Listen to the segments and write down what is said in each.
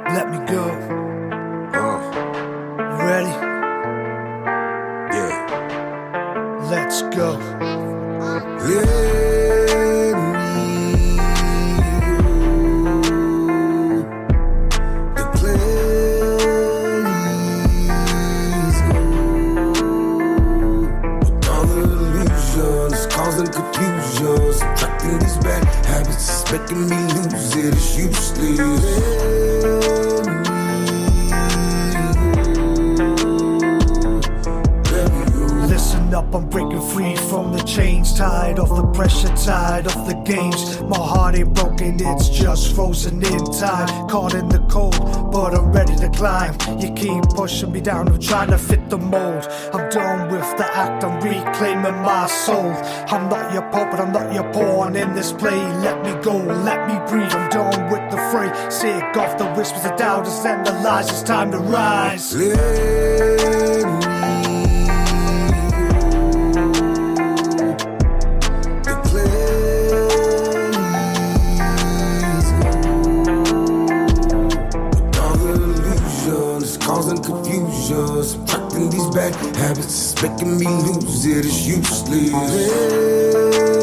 Let me go. You ready? Yeah. Let's go. Let me the place go. With all the illusions causing confusion, subtracting these bad habits is making me lose it. It's useless. Listen up, I'm breaking free from the chains, tired of the pressure, tired of the games. My heart ain't broken, it's just frozen in time. Caught in the cold, but I'm ready to climb. You keep pushing me down, I'm trying to fit the mold. I'm done with the act, I'm reclaiming my soul. I'm not your puppet, I'm not your pawn in this play. Let me go, let me breathe, I'm done with the fray. Sick of the whispers, the doubters and the lies, it's time to rise. Causing confusion, subtracting these bad habits is making me lose it. It's useless.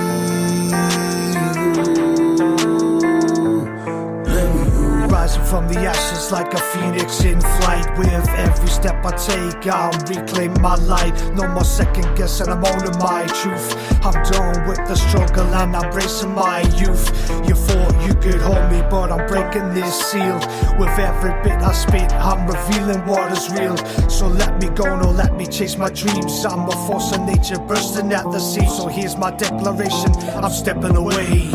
Rising from the ashes like a phoenix in flight. With every step I take, I'm reclaiming my light. No more second guessing, I'm owning my truth. I'm done with the struggle and I'm bracing my youth. You thought you could hold me, but I'm breaking this seal. With every bit I spit, I'm revealing what is real. So let me go, no, let me chase my dreams. I'm a force of nature bursting at the seams. So here's my declaration, I'm stepping away.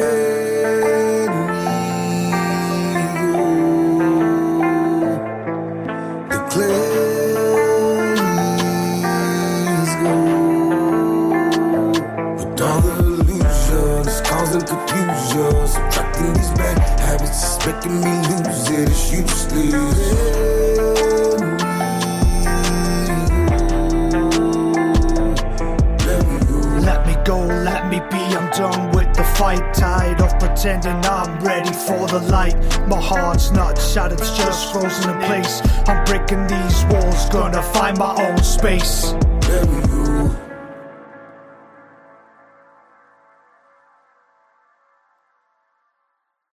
Confusion, subtracting these bad habits is making me lose it. It's useless. Let me go, let me be, I'm done with the fight. Tired of pretending I'm ready for the light. My heart's not shattered, it's just frozen in place. I'm breaking these walls, gonna find my own space. Let me go.